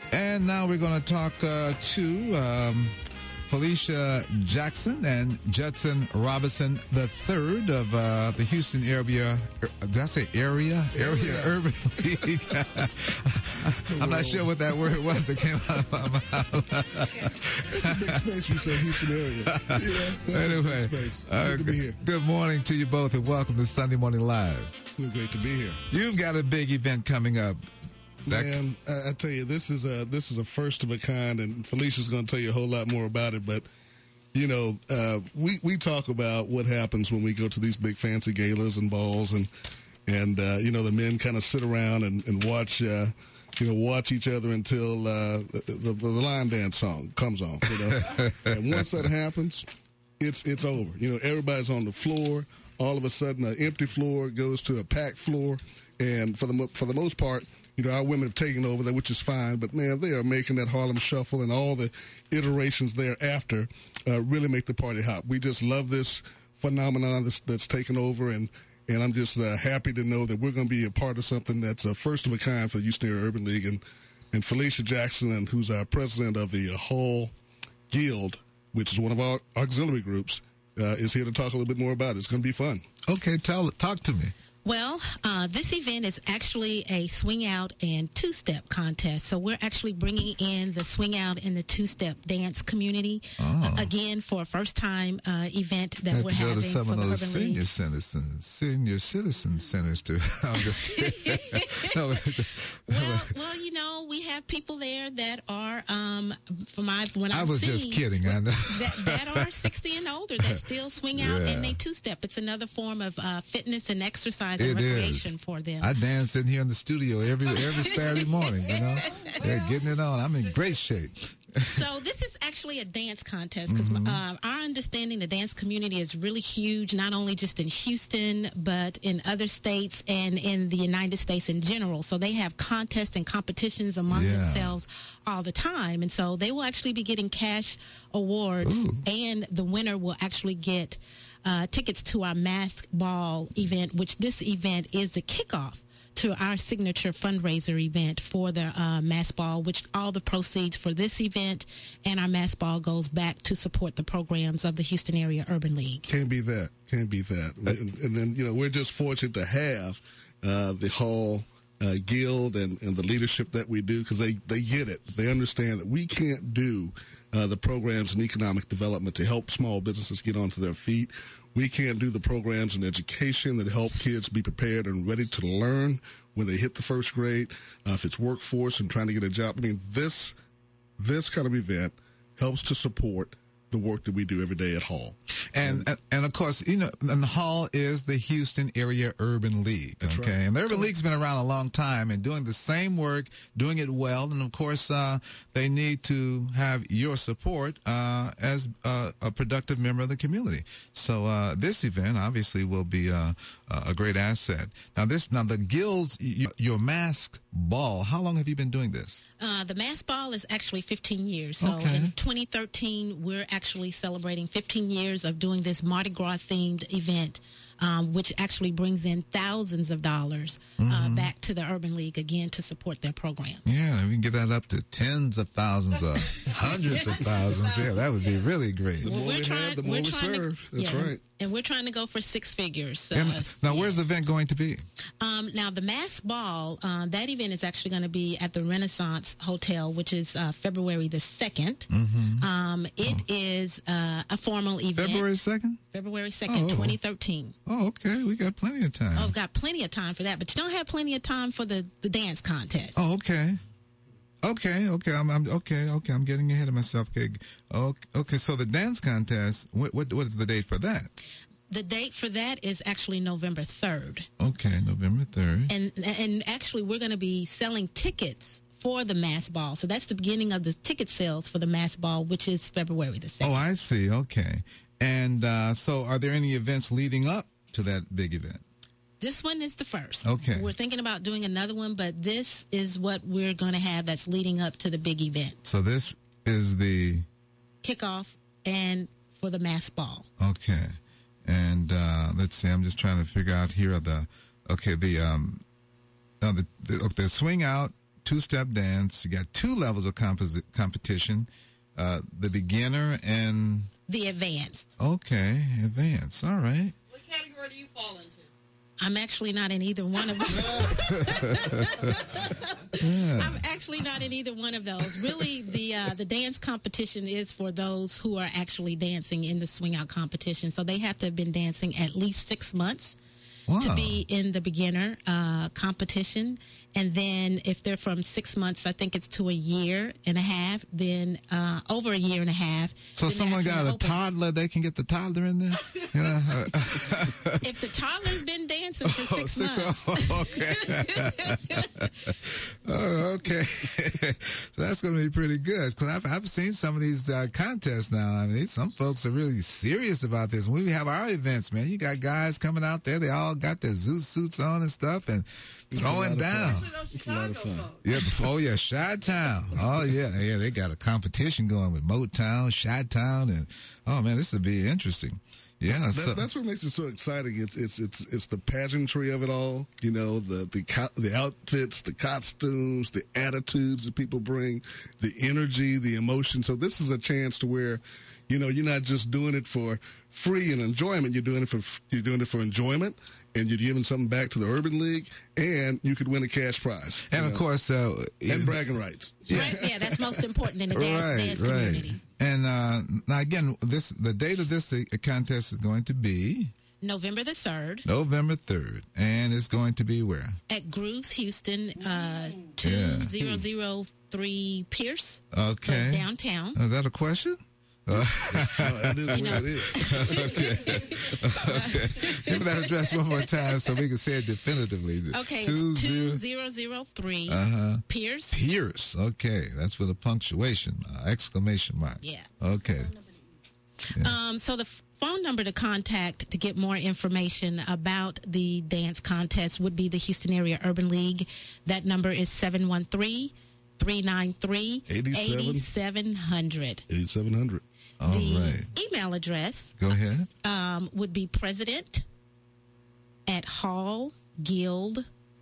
And now we're going to talk to Felicia Jackson and Judson Robinson III of the Houston area. Did I say area? Area Urban League. I'm not sure what that word was that came out of my mouth. It's a big space. You say Houston area. Yeah, anyway, a big space. Good to be here. Good morning to you both, and welcome to Sunday Morning Live. It's great to be here. You've got a big event coming up. Man, I tell you, this is a first of a kind, and Felicia's going to tell you a whole lot more about it. But you know, we talk about what happens when we go to these big fancy galas and balls, and you know, the men kind of sit around and watch watch each other until the line dance song comes on. You know, and once that happens, it's over. You know, everybody's on the floor. All of a sudden, an empty floor goes to a packed floor, and for the most part, you know, our women have taken over that, which is fine. But, man, they are making that Harlem Shuffle and all the iterations thereafter really make the party hot. We just love this phenomenon that's taken over, and I'm just happy to know that we're going to be a part of something that's a first of a kind for the Houston Area Urban League. And Felicia Jackson, who's our president of the Hall Guild, which is one of our auxiliary groups, is here to talk a little bit more about it. It's going to be fun. Okay, talk to me. Well, this event is actually a swing out and two-step contest. So we're actually bringing in the swing out and the two-step dance community again for a first-time event that we're having for the Urban League. Senior citizen centers too. I'm just kidding. No, well, you know, we have people there that are I was just kidding. I know that are 60 and older that still swing out and they two-step. It's another form of fitness and exercise. And recreation for them. I dance in here in the studio every Saturday morning, you know. They're getting it on. I'm in great shape. So this is actually a dance contest because our understanding, the dance community is really huge, not only just in Houston, but in other states and in the United States in general. So they have contests and competitions among themselves all the time. And so they will actually be getting cash awards, and the winner will actually get tickets to our masked ball event, which this event is the kickoff to our signature fundraiser event for the masked ball, which all the proceeds for this event and our masked ball goes back to support the programs of the Houston Area Urban League. Can't beat that. And then, you know, we're just fortunate to have the Hall Guild and the leadership that we do, because they get it. They understand that we can't do the programs in economic development to help small businesses get onto their feet. We can't do the programs in education that help kids be prepared and ready to learn when they hit the first grade. If it's workforce and trying to get a job, I mean, this kind of event helps to support the work that we do every day at Hall. And of course, you know, and the Hall is the Houston Area Urban League. That's okay. Right. And the Urban League's been around a long time and doing the same work, doing it well. And of course, they need to have your support as a productive member of the community. So this event obviously will be a great asset. Now the Guilds, your masked ball, how long have you been doing this? The masked ball is actually 15 years. So in 2013, we're actually celebrating 15 years of doing this Mardi Gras themed event, which actually brings in thousands of dollars back to the Urban League again to support their program. Yeah, we can get that up to tens of thousands or hundreds of thousands. Yeah, that would be really great. The more we have, the more we serve. That's right. And we're trying to go for six figures. Now, where's the event going to be? Now, the masked ball, that event is actually going to be at the Renaissance Hotel, which is February the 2nd. It is a formal event. February 2nd? February 2nd, 2013. Oh, okay. We got plenty of time. Oh, we've got plenty of time for that, but you don't have plenty of time for the dance contest. Oh, okay. Okay. I'm getting ahead of myself. Okay. So the dance contest. What is the date for that? The date for that is actually November 3rd. Okay, November 3rd. And actually, we're going to be selling tickets for the masked ball. So that's the beginning of the ticket sales for the masked ball, which is February the 2nd. Oh, I see. Okay. And so, are there any events leading up to that big event? This one is the first. Okay. We're thinking about doing another one, but this is what we're going to have that's leading up to the big event. So this is the kickoff and for the masked ball. Okay. And let's see, I'm just trying to figure out here the swing out two-step dance. You got two levels of competition, the beginner and... The advanced. Okay, advanced. All right. What category do you fall into? I'm actually not in either one of them. I'm actually not in either one of those. Really, the dance competition is for those who are actually dancing in the swing out competition. So they have to have been dancing at least 6 months to be in the beginner competition. And then if they're from 6 months, I think it's to a year and a half, then over a year and a half. So someone got a toddler, they can get the toddler in there? Yeah. If the toddler's been dancing for 6 months. Okay. So that's going to be pretty good. Because I've seen some of these contests now. I mean, some folks are really serious about this. When we have our events, man, you got guys coming out there. They all got their Zeus suits on and stuff and throwing down. It's a lot of fun. Yeah, Chi-Town. Oh, yeah, they got a competition going with Motown, Chi-Town, and oh man, this would be interesting. Yeah, that's what makes it so exciting. It's the pageantry of it all. You know, the outfits, the costumes, the attitudes that people bring, the energy, the emotion. So this is a chance to where, you know, you're not just doing it for free and enjoyment. You're doing it for enjoyment. And you're giving something back to the Urban League, and you could win a cash prize. And of course, and bragging rights. Right, yeah, that's most important in the dance community. And now again, the date of this contest is going to be November the 3rd. November 3rd, and it's going to be where? At Grooves Houston, 2003 Pierce. Okay, so it's downtown. Is that a question? That is where it is. Okay. Give me that address one more time so we can say it definitively. Okay, it's 2003 Pierce. Pierce. Okay, that's with a punctuation, exclamation mark. Yeah. Okay. Yeah. So the phone number to contact to get more information about the dance contest would be the Houston Area Urban League. That number is 713-393-8700. 8700. All right. Email address. Go ahead. Would be president@hallguild.net.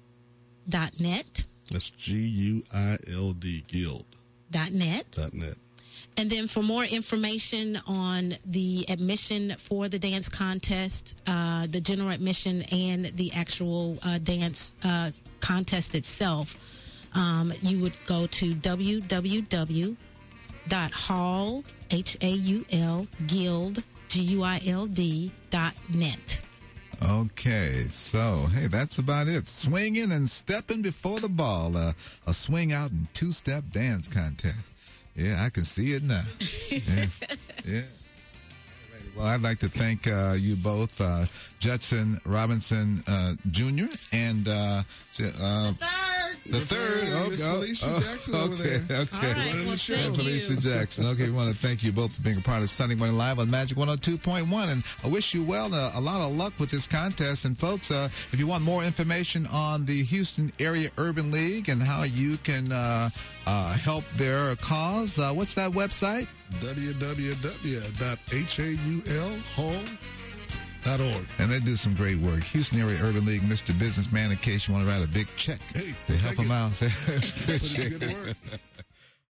That's GUILD Guild.net. .net. And then for more information on the admission for the dance contest, the general admission and the actual dance contest itself, you would go to www.hallguild.net. Okay, so hey, that's about it. Swinging and stepping before the ball, a swing out and two-step dance contest. Yeah, I can see it now. Yeah. Well, I'd like to thank you both, Judson Robinson Jr. and the third. Miss Felicia Jackson over there. Okay. All right, well, thank Felicia you. Jackson. Okay, we want to thank you both for being a part of Sunday Morning Live on Magic 102.1. And I wish you well, a lot of luck with this contest. And folks, if you want more information on the Houston Area Urban League and how you can help their cause, what's that website? www.haulhall.org. And they do some great work. Houston Area Urban League, Mr. Businessman, in case you want to write a big check Hey, to help them out. Put in good work.